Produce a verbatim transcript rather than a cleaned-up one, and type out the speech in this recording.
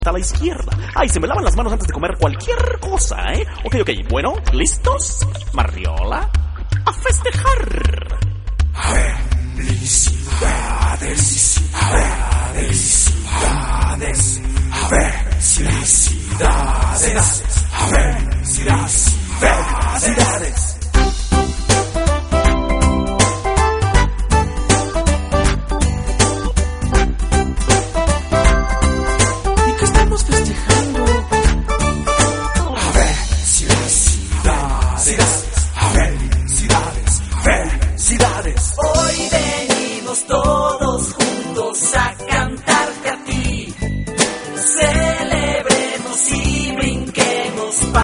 a la izquierda. Ay, se me lavan las manos antes de comer cualquier cosa, ¿eh? Ok, ok, bueno, ¿listos? Marriola, a festejar. Felicidades.